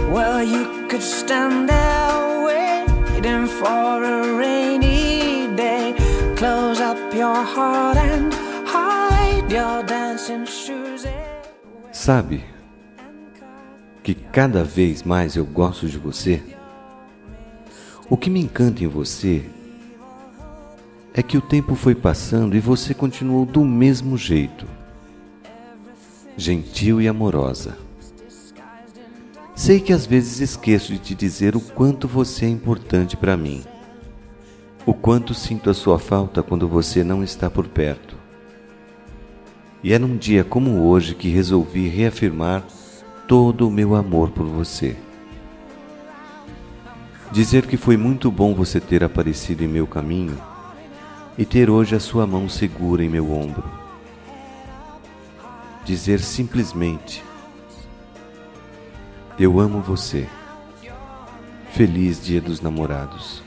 Well, you could stand there waiting for a rainy day. Close up your heart and hide your dancing shoes. Sabe que cada vez mais eu gosto de você? O que me encanta em você é que o tempo foi passando e você continuou do mesmo jeito, gentil e amorosa. Sei que às vezes esqueço de te dizer o quanto você é importante para mim, o quanto sinto a sua falta quando você não está por perto. E é num dia como hoje que resolvi reafirmar todo o meu amor por você. Dizer que foi muito bom você ter aparecido em meu caminho e ter hoje a sua mão segura em meu ombro. Dizer simplesmente: eu amo você. Feliz Dia dos Namorados.